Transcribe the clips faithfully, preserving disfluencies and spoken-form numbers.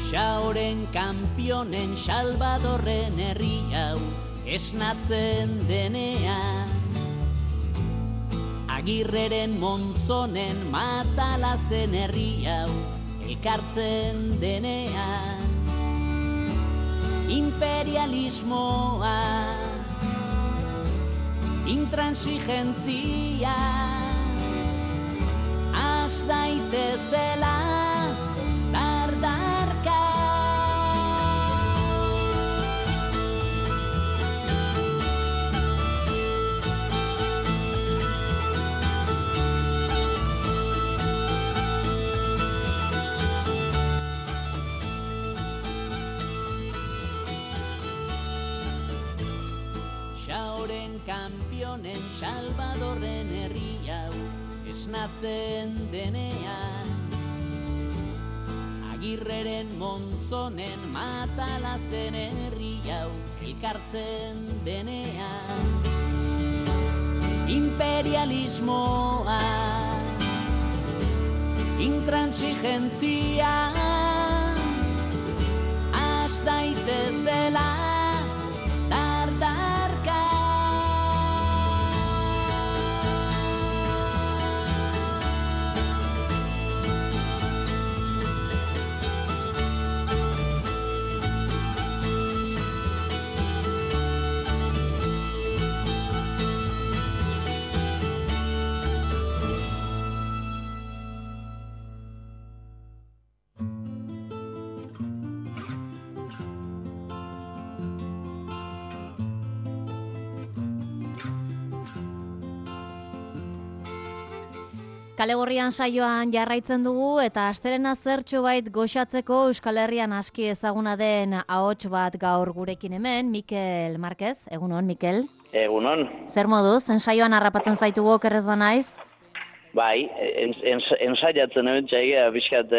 Xaoren kanpionen Salvadorren herri hau esnatzen denean, Agirreren Monzonen Matalazen herri hau elkartzen denean, imperialismoa, intransigentzia, has daitezela dardarka. Xaoren kanpionen Salvadorren herri hau esnatzen denean, Agirreren Monzonen Matalazen herri hau elkartzen denean, imperialismoa, intransigentzia, has daitezela dardarka. Kale Gorrian saioan jarraitzen dugu eta astelena zertxo bait goxatzeko Euskal Herrian aski ezaguna den ahots bat gaur gurekin hemen, Mikel Marquez. Egunon, Mikel. Egunon. Zer moduz, ensaioan harrapatzen zaitugu okerrez banaiz? Bai, ensaiatzen hemen txaigea, pixkat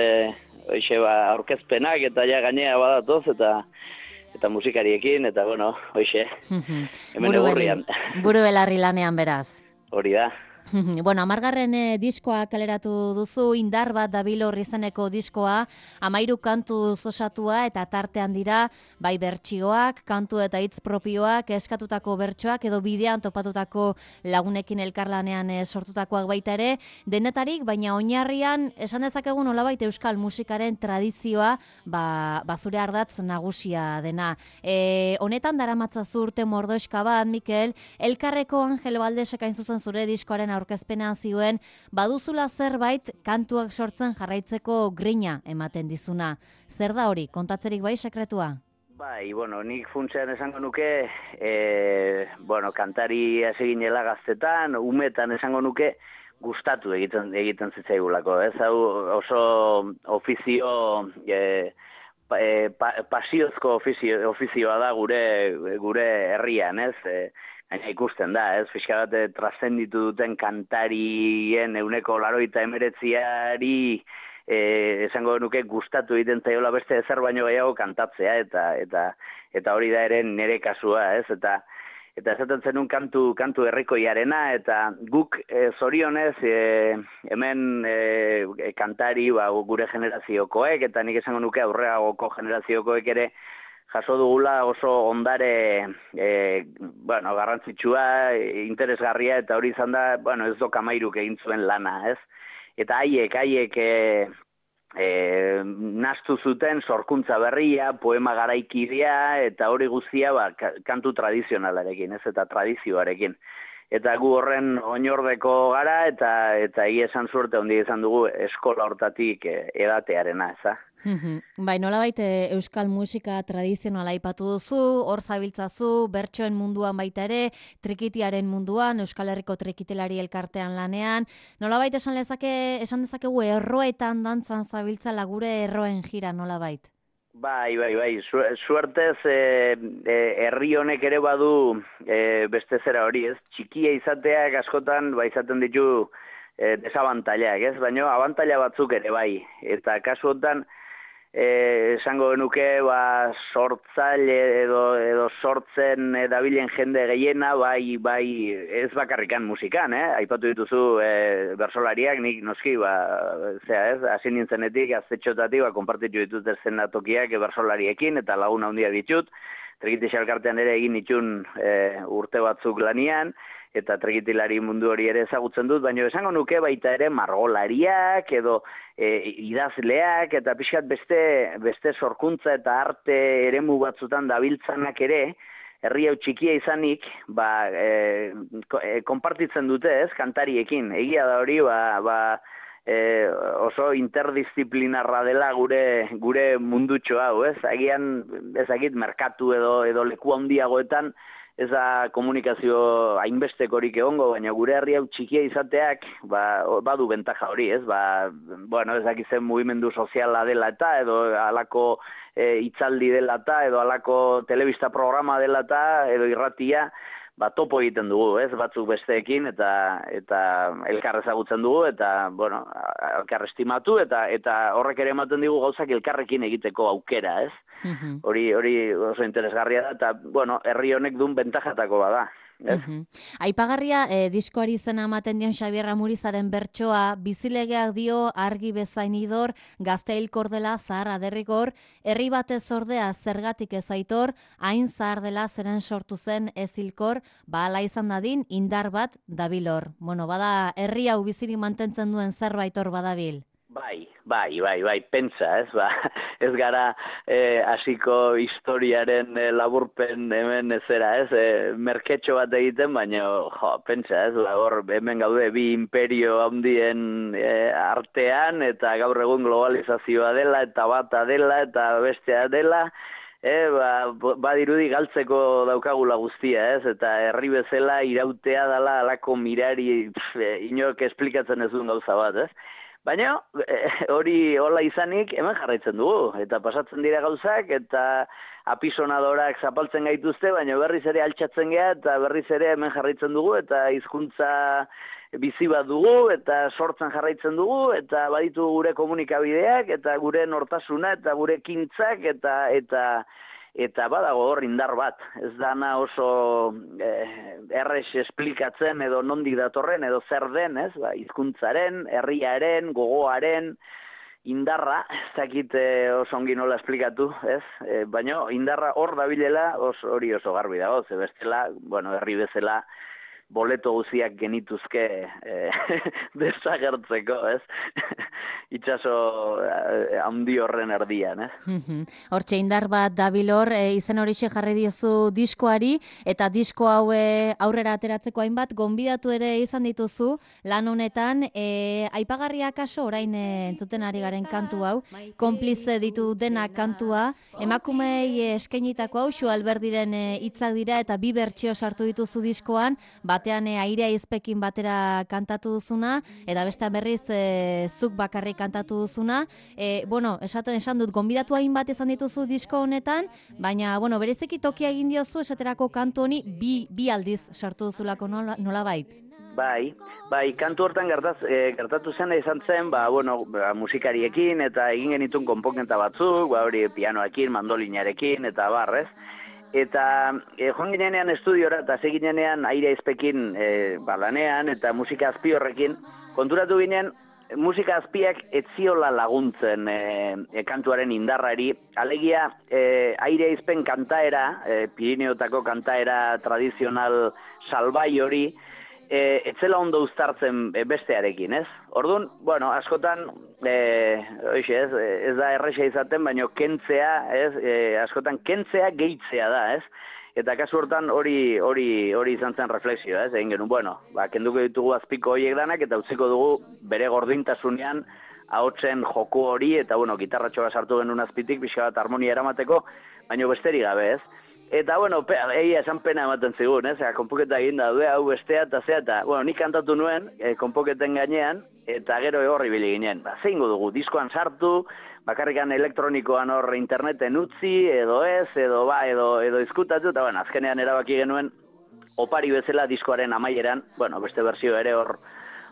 aurkezpenak eta ja gainea badatoz eta eta musikariekin, eta bueno, hoxe, hemen egurrian. Buru belarri lanean beraz. Hori da. Bueno, amargarren eh, diskoa kaleratu duzu, Indar bat dabilor izeneko diskoa, amairu kantu osatua eta tartean dira, bai bertsioak, kantu eta hitz propioak, eskatutako bertsoak edo bidean topatutako lagunekin elkarlanean eh, sortutakoak baita ere, denetarik, baina oinarrian esan dezakegu nolabait euskal musikaren tradizioa, ba, bazure ardatz nagusia dena. E, honetan daramatzazu urte mordoeska bat, Mikel, elkarreko Angel Baldesek hain zuzen zure diskoaren aurkezpenean zioen, baduzula zerbait kantuak sortzen jarraitzeko grina ematen dizuna. Zer da hori, kontatzerik bai sekretua? Bai, bueno, nik funtsean esango nuke, e, bueno, kantari hasi ginela gaztetan, umetan esango nuke, gustatu egiten egiten zitzaigulako, ez? Hau oso ofizio, e, pa, e, pa, pasiozko ofizio, ofizioa da gure gure herrian, ez? E, Baina ikusten da, ez, fiska bat trascenditu duten kantarien euneko laroita emeretziari eh, esango nuke gustatu egiten zaiola beste ezer baino gehiago kantatzea, eta eta eta hori da ere nire kasua, ez, eta eta esaten zenun kantu kantu herrikoiarena, eta guk e, zorionez e, hemen e, kantari ba, gure generaziokoek, eta nik esango nuke aurreagoko generaziokoek ere jaso dugula oso ondare e, bueno, garrantzitsua, e, interesgarria, eta hori izan da, bueno, ez dok amairuk egin zuen lana, ez? Eta haiek, haiek e, e, nastu zuten sorkuntza berria, poema garaikidea, eta hori guztia ba, kantu tradizionalarekin, ez? Eta tradizioarekin. Eta gu horren oinordeko gara, eta eta egia esan suerte handi izan dugu eskola hortatik e, edatearena, eza? Bai, nolabait euskal musika tradizionala aipatu duzu, hor zabiltzazu, bertsoen munduan baita ere, trikitiaren munduan, Euskal Herriko trikitelari elkartean lanean, nolabait esan lezake, esan dezakegu erroetan dantzan zabiltzala gure erroen jira nolabait? Bai, bai, bai, Su, suertez e, e, herri honek ere badu e, beste zera hori, ez? Txikia izateak askotan, ba, izaten ditu e, desabantailak, ez? Baina abantaila batzuk ere bai, eta kasu honetan, eh, esango genuke, ba, sortzaile edo, edo sortzen e, dabilen jende gehiena, bai, bai, ez bakarrikan musikan, eh? Aipatu dituzu e, bersolariak, nik noski, ba, zera, ez, hasi nintzenetik, aztetxotatik, ba, konpartitu ditut eszenatokiak e, bersolariekin, eta lagun handia ditut, Trekitisa elkartean ere egin itxun e, urte batzuk lanian, eta trekitilari mundu hori ere ezagutzen dut, baina esango nuke baita ere margolariak edo e, idazleak eta pixkat beste, beste sorkuntza eta arte eremu batzutan dabiltzanak ere, herri hau txikia izanik, ba, e, konpartitzen dute ez, kantariekin. Egia da hori, ba, ba e, oso interdisciplinarra dela gure gure mundutxo hau, ez? Agian, ezagit, merkatu edo, edo leku handiagoetan, ez da komunikazio hainbestekorik egongo, baina gure herri hau txikia izateak ba, badu bentaja hori, ez? Ba, bueno, ez dakizen mugimendu soziala dela eta, edo halako e, hitzaldi dela eta, edo halako telebista programa dela eta, edo irratia, ba, topo egiten dugu, ez? Batzuk besteekin, eta eta elkar ezagutzen dugu, eta, bueno, elkar estimatu, eta eta horrek ere ematen digu gauzak elkarrekin egiteko aukera, ez? Hori, hori oso interesgarria da, eta, bueno, herri honek duen bentajatako bada. Ez? Uh-huh. Aipagarria, eh, diskoari izena ematen dion Xabier Amurizaren bertsoa, bizilegeak dio argi bezain idor, gazte hilkor dela zahar aderrikor, herri batez ordea zergatik ez aitor, hain zahar dela zeren sortu zen ez hilkor, ba ala izan dadin indar bat dabilor. Bueno, bada herri hau bizirik mantentzen duen zerbait hor badabil. Bai, bai, bai, bai, pentsa, ez, ba, ez gara eh, hasiko historiaren eh, laburpen hemen ezera, ez, eh, merketxo bat egiten, baina, jo, pentsa, ez, ba, hor, hemen gaude bi imperio handien eh, artean, eta gaur egun globalizazioa dela, eta bata dela, eta bestea dela, eh, ba, badirudi galtzeko daukagula guztia, ez, eta herri bezala irautea dela alako mirari, pf, inork esplikatzen ez duen gauza bat, ez. Baina hori hola izanik hemen jarraitzen dugu, eta pasatzen dira gauzak, eta apisonadorak zapaltzen gaituzte, baina berriz ere altxatzen geha, eta berriz ere hemen jarraitzen dugu, eta hizkuntza bizi bat dugu, eta sortzen jarraitzen dugu, eta baditu gure komunikabideak, eta gure nortasuna, eta gure kintzak, eta eta eta badago hor indar bat. Ez dana oso eh, errex esplikatzen edo nondik datorren edo zer den, ez? Ba, hizkuntzaren, herriaren, gogoaren, indarra, ez dakit eh, oso ongi nola esplikatu, ez? E, baina indarra hor dabilela oso, hori oso garbi dago, ze bestela, bueno, herri bezala, boleto guziak genituzke eh, desagertzeko, ez? Itxaso handi horren erdian, ez? Hortxe indar bat dabilor, e, izen horixe jarri diozu diskoari, eta disko hau e, aurrera ateratzeko hainbat, gonbidatu ere izan dituzu, lan honetan, e, aipagarria kaso orain e, entzuten ari garen kantu hau, konplize ditu dena kantua, emakumei eskainitako hau, Xu Alberdiren hitzak dira, eta bi bertsio sartu dituzu diskoan, batean e, airea izpekin batera kantatu duzuna, eta bestean berriz e, zuk bakarrik kantatu duzuna. E, bueno, esaten esan dut, gonbidatu hainbat izan dituzu disko honetan, baina, bueno, berezeki tokia egin diozu esaterako kantu honi bi, bi aldiz sartu duzulako nola, nola bait? Bai, bai, kantu hortan gertaz, e, gertatu zen izan zen, ba, bueno, ba, musikariekin, eta egin genitun konponketa batzuk, ba, hori pianoekin, mandolinarekin, eta barrez. Eta e, joan ginenean estudiora, eta ze ginenean aire izpekin e, balanean, eta musika azpi horrekin, konturatu ginen, musika azpiak etziola laguntzen e, e, kantuaren indarrari, alegia e, aire izpen kantaera, e, Pirineotako kantaera tradizional salbai hori, e, etzela ondo uztartzen e, bestearekin, ez? Orduan, bueno, askotan, e, oixe, ez, ez da erresa izaten, baina kentzea, ez, e, askotan kentzea gehitzea da, ez? Eta kasu hortan hori hori hori izan zen reflexioa, ez? Egin genuen, bueno, ba, kenduko ditugu azpiko horiek danak, eta utziko dugu bere gordintasunean ahotsen joko hori, eta, bueno, gitarratxoa sartu genuen azpitik, pixka bat harmonia eramateko, baina besterik gabe, ez? Eta, bueno, egia esan pena ematen zigun, ez? Konpoketa egin da, hau bestea, eta zea, eta, bueno, nik kantatu nuen, e, konpoketen gainean, eta gero horri bili ginen. Ba, zein dugu, diskoan sartu, bakarrikan elektronikoan hor interneten utzi, edo ez, edo ba, edo, edo izkutatu, eta, bueno, azkenean erabaki genuen, opari bezala diskoaren amaieran, bueno, beste berzio ere hor,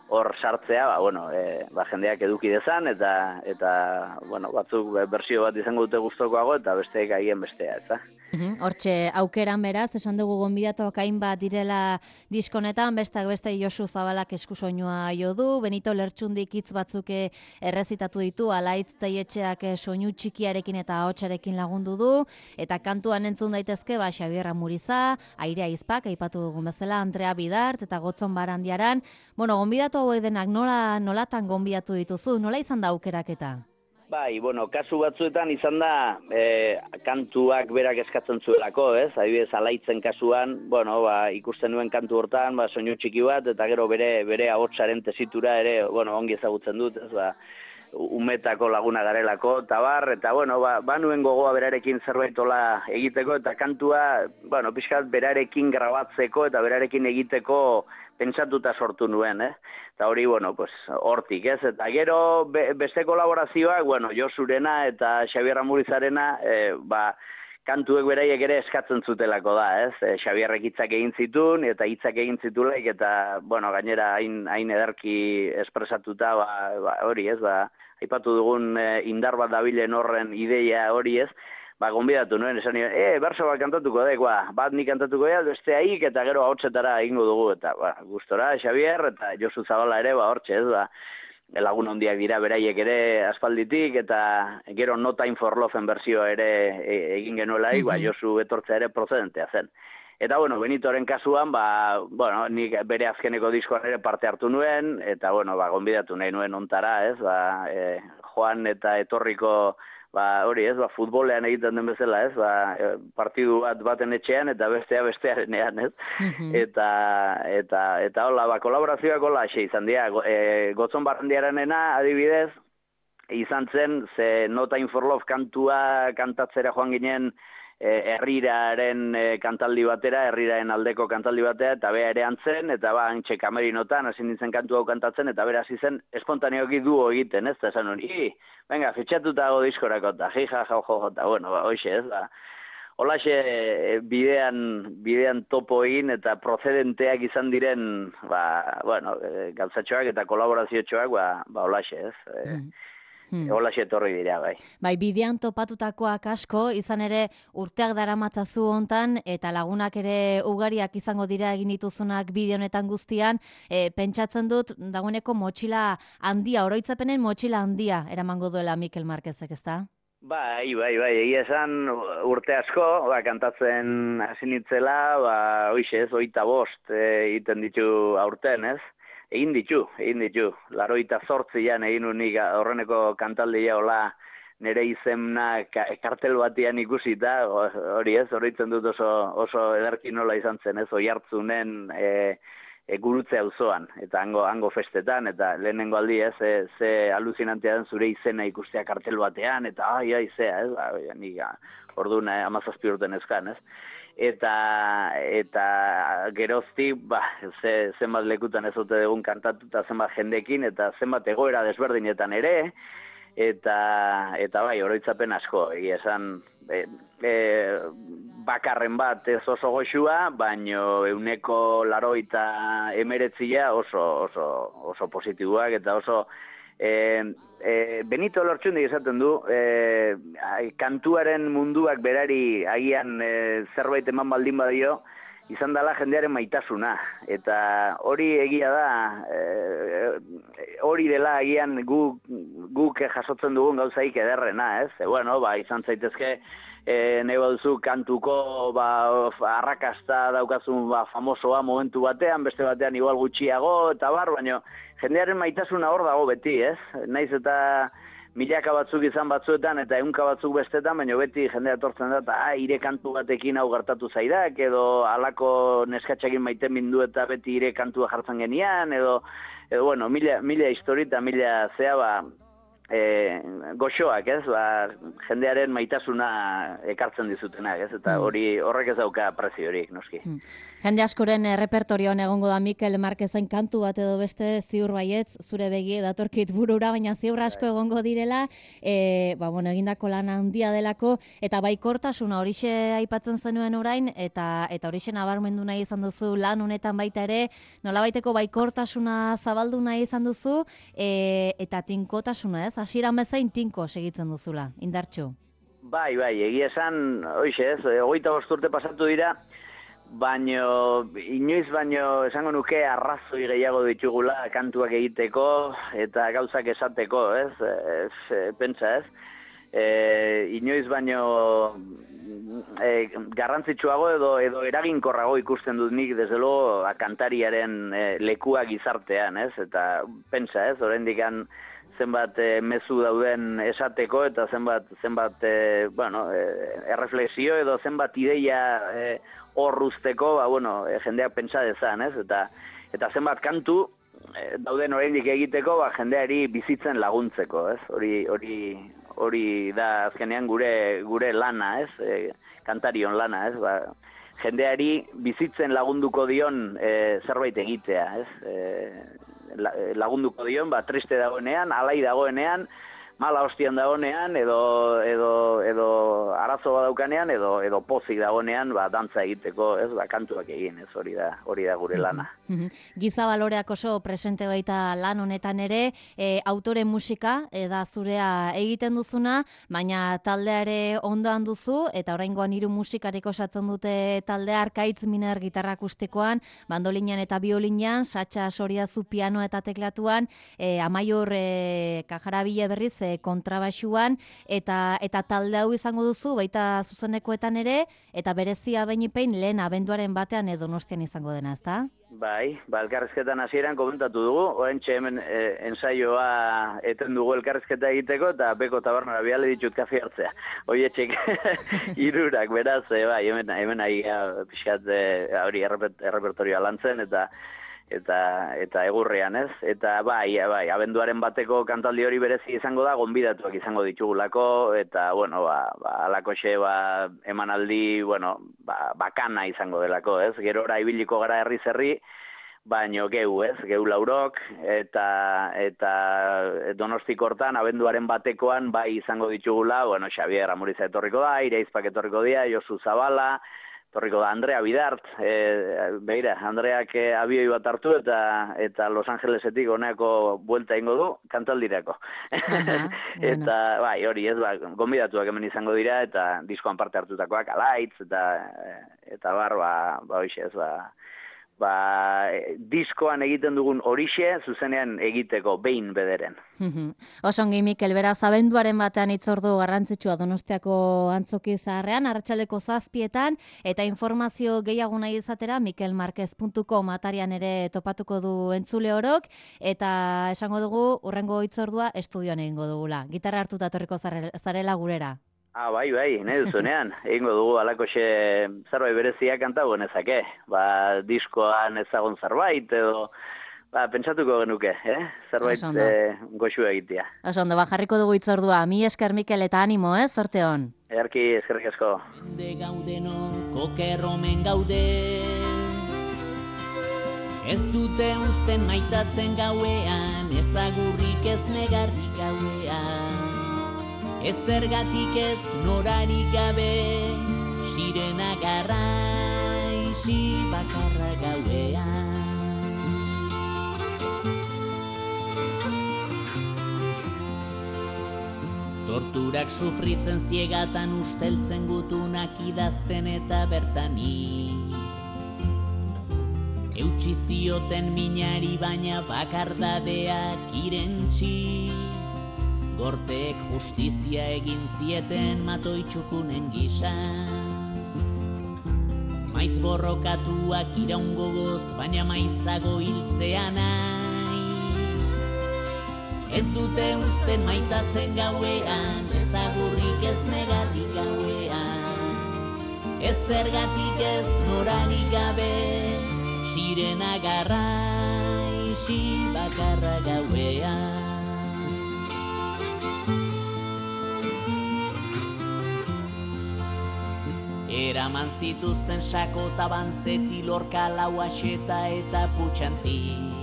hor sartzea, ba, bueno, e, ba, jendeak eduki dezan, eta, eta bueno, batzuk bersio bat izango dute gustokoago, eta besteek agian bestea, ez Hortxe, aukeran beraz, esan dugu gonbidatuak hainbat direla diskonetan, bestak beste Josu Zabalak eskusoinua jo du, Benito Lertxundik hitz batzuk errezitatu ditu, Alaitz Teietxeak soinu txikiarekin eta ahotsarekin lagundu du, eta kantuan entzun daitezke, ba, Xabier Amuriza, Airea Izpak, aipatu dugun bezala, Andrea Bidart, eta Gotzon Barandiaran. Bueno, gonbidatu hauek denak nola, nolatan gonbidatu dituzu, nola izan da aukeraketa? Bai, bueno, kasu batzuetan izan da e, kantuak berak eskatzen zuelako, ez? Adibidez, Alaitzen kasuan, bueno, ba, ikusten nuen kantu hortan, ba, soinu txiki bat, eta gero bere bere ahotsaren tesitura ere, bueno, ongi ezagutzen dut, ez? Ba, umetako laguna garelako, eta bar, eta bueno, ba, ba nuen gogoa berarekin zerbaitola egiteko, eta kantua, bueno, pixkat berarekin grabatzeko eta berarekin egiteko pentsatuta sortu nuen, eh? Eta hori, bueno, pues, hortik, ez? Eta gero be, beste kolaborazioak, bueno, Josurena eta Xabier Amurizarena, eh, ba, kantuek beraiek ere eskatzen zutelako da, ez? E, Xabierrek hitzak egin zitun, eta hitzak egin zitulaik, eta, bueno, gainera hain, hain ederki espresatuta, ba, ba, hori, ez? Ba, aipatu dugun e, indar bat dabilen horren ideia hori, ez? Ba, gonbidatu nuen, esan nire, e, berso bat kantatuko dek, ba, bat nik kantatuko dek, beste haik, eta gero ahotsetara egingo dugu, eta, ba, gustora, Xabier, eta Josu Zabala ere, ba, hortxe, ez, ba, lagun handiak dira beraiek ere aspalditik, eta gero No Time for Loven bersioa ere egin genuelaik, ba, Josu etortzea ere procedentea zen. Eta, bueno, Benitoren kasuan, ba, bueno, nik bere azkeneko diskoan ere parte hartu nuen, eta, bueno, ba, gonbidatu nahi nuen ontara, ez, ba, e, joan eta etorriko, ba, hori ez, ba, futbolean egiten den bezala, ez, ba, partidu bat baten etxean eta bestea bestearenean, ez, eta, eta, eta hola, ba, kolaborazioak hola, xe, izan dira, e, Gotzon Barandiaranena, adibidez, izan zen, ze No Time for Love kantua kantatzera joan ginen, herriraren e, kantaldi batera, herriraren aldeko kantaldi batera, eta bea ere antzen, eta ba, antxe kamerinotan, hasi nintzen kantu hau kantatzen, eta bera hasi zen espontaneoki duo egiten, ez, eta esan hori, i, venga, fitxatuta hago diskorako, eta jija, jau, jo, eta, bueno, ba, hoxe, ez, ba, holaxe bidean, bidean topo egin, eta procedenteak izan diren, ba, bueno, gauzatxoak eta kolaboraziotxoak, ba, ba holaxe, ez, mm. Hmm. Hola etorri dira, bai. Bai, bidean topatutakoak asko, izan ere urteak daramatzazu hontan, eta lagunak ere ugariak izango dira egin dituzunak bideo honetan guztian, e, pentsatzen dut, dagoeneko motxila handia, oroitzapenen motxila handia eramango duela Mikel Marquezek, ezta? Bai, bai, bai, egia esan urte asko, ba, kantatzen hasi nitzela, ba, hoxe ez, oita bost egiten ditu aurten, ez? Egin ditu, egin ditu. Laroita zortzian egin unik horreneko kantaldia hola nire izena kartel batian ikusita, hori ez, horritzen dut oso, oso ederki nola izan zen, ez, oihartzunen e, e, gurutze auzoan eta hango, hango festetan, eta lehenengo aldi ez, ze, ze aluzinantea den zure izena ikustea kartel batean, eta ai, ai, zea, ez, ba, nik orduan amazazpi urten ezkan, ez. Eta, eta geroztik, ba, ze, zenbat lekutan ez ote dugun kantatu eta zenbat jendekin, eta zenbat egoera desberdinetan ere, eta, eta bai, oroitzapen asko, egia esan, e, e, bakarren bat ez oso goxua, baino euneko laroita emeretzia oso, oso, oso positiboak eta oso, E, e, Benito Lertxundik esaten du, e, kantuaren munduak berari agian e, zerbait eman baldin badio, izan dela jendearen maitasuna. Eta hori egia da, e, hori dela agian guk, guk jasotzen dugun gauzaik ederrena, ez? E, bueno, ba, izan zaitezke, e, nahi baduzu kantuko ba, arrakasta daukazun ba, famosoa momentu batean, beste batean igual gutxiago, eta bar, baina jendearen maitasuna hor dago beti, ez? Naiz eta milaka batzuk izan batzuetan eta ehunka batzuk bestetan, baina beti jendea etortzen da, eta ah, ire kantu batekin hau gertatu zaidak, edo halako neskatxekin maiten bindu eta beti ire kantua jartzen genian, edo, edo bueno, mila, mila histori eta mila zea, ba, e, goxoak, ez, ba, jendearen maitasuna ekartzen dizutenak, ez, eta hori horrek ez dauka preziorik, noski. Mm. Jende askoren repertorioan egongo da Mikel Marquezen kantu bat edo beste ziur baietz, zure begie datorkit burura, baina ziur asko egongo direla, e, ba, bueno, egindako lan handia delako, eta baikortasuna horixe aipatzen zenuen orain, eta eta horixe nabarmendu nahi izan duzu lan honetan baita ere, nolabaiteko baikortasuna zabaldu nahi izan duzu, e, eta tinkotasuna, ez? Hasieran bezain tinko segitzen duzula, indartxu. Bai, bai, egia esan, hoixe ez, hogeita bost urte pasatu dira, baino, inoiz baino esango nuke arrazoi gehiago ditugula kantuak egiteko eta gauzak esateko, ez? ez pentsa, ez? E, inoiz baino e, garrantzitsuago edo edo eraginkorrago ikusten dut nik desde luego kantariaren e, lekua gizartean, ez? Eta pentsa, ez? Oraindikan zenbat e, mezu dauden esateko eta zenbat zenbat e, bueno, e, erreflexio edo zenbat ideia e, horruzteko, ba, bueno, e, jendeak pentsa dezan, ez? Eta, eta zenbat kantu e, dauden oraindik egiteko, ba, jendeari bizitzen laguntzeko, ez? Hori, hori, hori da azkenean gure gure lana, ez? E, kantarion lana, ez? Ba, jendeari bizitzen lagunduko dion e, zerbait egitea, ez? E, lagunduko dion, ba, triste dagoenean, alai dagoenean, mala hostian dagoenean, edo, edo, edo arazo badaukanean, edo, edo pozik dagoenean, ba, dantza egiteko, ez, ba, kantuak egin, ez, hori da, hori da gure lana. Giza baloreak oso presente baita lan honetan ere, e, autore musika, e, da zurea egiten duzuna, baina taldea ere ondoan duzu, eta oraingoan hiru musikarik osatzen dute taldea, Arkaitz Miner gitarra akustikoan, bandolinean eta biolinean, Satxa Soriazu piano eta teklatuan, e, Amaiur e, Kajarabile berriz e, kontrabaxuan, eta eta talde hau izango duzu, baita zuzenekoetan ere, eta berezia beinipein lehen abenduaren batean edo Donostian izango dena, ezta? Bai, ba, elkarrizketan hasieran komentatu dugu, oraintxe hemen e, ensaioa eten dugu elkarrizketa egiteko, eta beko tabernara biale ditut kafe hartzea. Oietxek irurak, beraz, e, bai, hemen, hemen ahi pixkat hori errepertorioa lantzen, eta eta eta egurrean, ez? Eta bai, bai, abenduaren bateko kantaldi hori berezi izango da, gonbidatuak izango ditugulako, eta, bueno, ba, ba alakoxe, ba, emanaldi, bueno, ba, bakana izango delako, ez? Gerora ibiliko gara herri zerri, baino geu, ez? Geu laurok, eta eta Donostiko hortan, abenduaren batekoan, bai izango ditugula, bueno, Xabier Amuriza etorriko da, Ireizpak etorriko dira, Josu Zabala, torriko da Andrea Bidart, e, begira, Andreak e, abioi bat hartu eta eta Los Angelesetik honeako buelta ingo du, kantaldirako. Aha, eta, bai, hori ez, ba, gonbidatuak hemen izango dira, eta diskoan parte hartutakoak, Alaitz, eta eta bar, ba, ba, hoxe ez, ba, ba, diskoan egiten dugun horixe, zuzenean egiteko behin bederen. Osongi, Mikel, beraz, abenduaren batean itzordu garrantzitsua Donostiako antzoki zaharrean, arratsaldeko zazpietan, eta informazio gehiago nahi izatera, mikel marquez puntu com atarian ere topatuko du entzule orok, eta esango dugu, urrengo itzordua estudioan egingo dugula. Gitarra hartuta etorriko zarela gurera. Ah, bai, bai, nahi duzunean. Egingo dugu alakoxe zerbait berezia kantago genezake. Ba, diskoan ezagun zerbait, edo ba, pentsatuko genuke, eh? Zerbait eh, goxu egitea. Oso ondo, ba, jarriko dugu itzordua. Mi esker, Mikel, eta animo, eh? Zorte hon. Erki, eskerrik asko. Mende gaudenok okerromen gaude, ez dute uzten maitatzen gauean, ezagurrik ez negarrik gauean. Ez zergatik ez norarik gabe, sirena garraixi bakarra gauean. Torturak sufritzen ziegatan usteltzen gutunak idazten eta bertani. Eutsi zioten minari baina bakardadeak irentxi. Gortek justizia egin zieten matoitxukunen gisa. Maiz borrokatuak iraungogoz, baina maizago hiltzea nahi. Ez dute uzten maitatzen gauean, ezagurrik ez negarrik gauean. Ez zergatik ez norarik gabe, sirena garraixi bakarra gauean. Eraman zituzten sako taban zeti lorka lau aseta eta putxanti.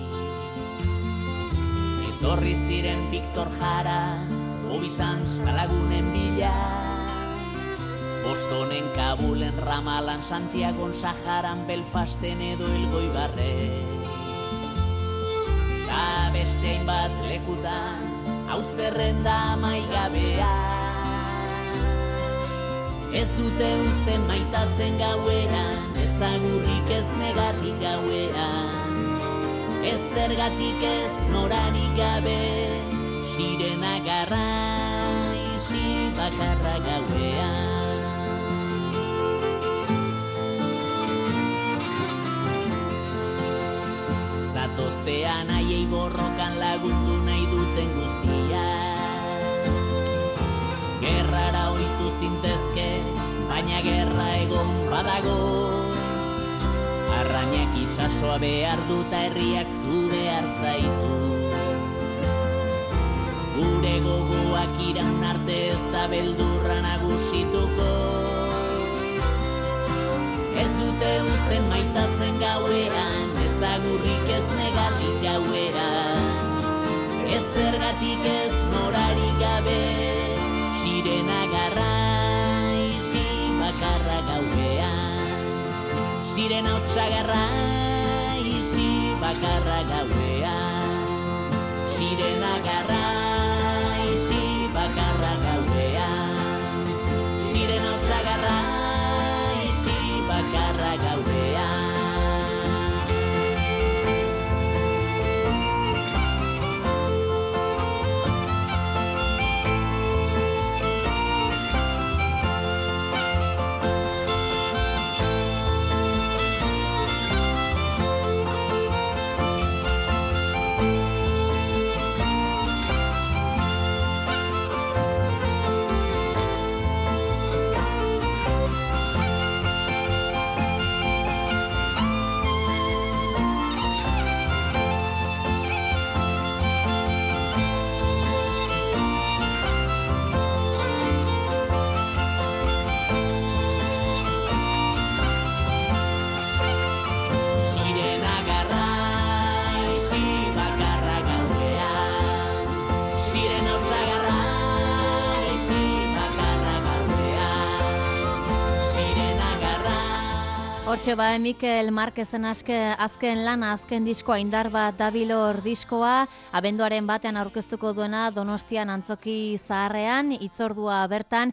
Etorri ziren Victor Jara, Bobby Sanz talagunen bila. Bostonen, Kabulen, Ramalan, Santiagon, Saharan, Belfasten edo Elgoibarre. Ta beste hainbat lekutan, hau zerrenda amaigabea. Ez dute uzten maitatzen gauean, ez agurrik ez negarrik gauean. Ez zergatik ez norarik gabe, sirena garra, isi bakarra gauean. Zatoztean aiei borrokan lagundu nahi duten guztia. Gerrara ohitu zintezke, baina gerra egon badago. Arrainak itsasoa behar duta herriak zu behar zaitu. Gure gogoak iraun arte ez da beldurra nagusituko. Ez dute uzten maitatzen gauean, ez agurrik ez negarrik gauean. Ez zergatik ez norarik gabe, sirena garra, isi bakarra gauean. Sirena hotsagarra, isi bakarra gauean. Sirena garra, isi bakarra gauean. Sirena hotsagarra, isi bakarra gauean. Hortxe ba, Mikel Marquezen aske, azken lana, azken diskoa, indar bat dabilor diskoa, abenduaren batean aurkeztuko duena Donostian Antzoki Zaharrean, hitzordua bertan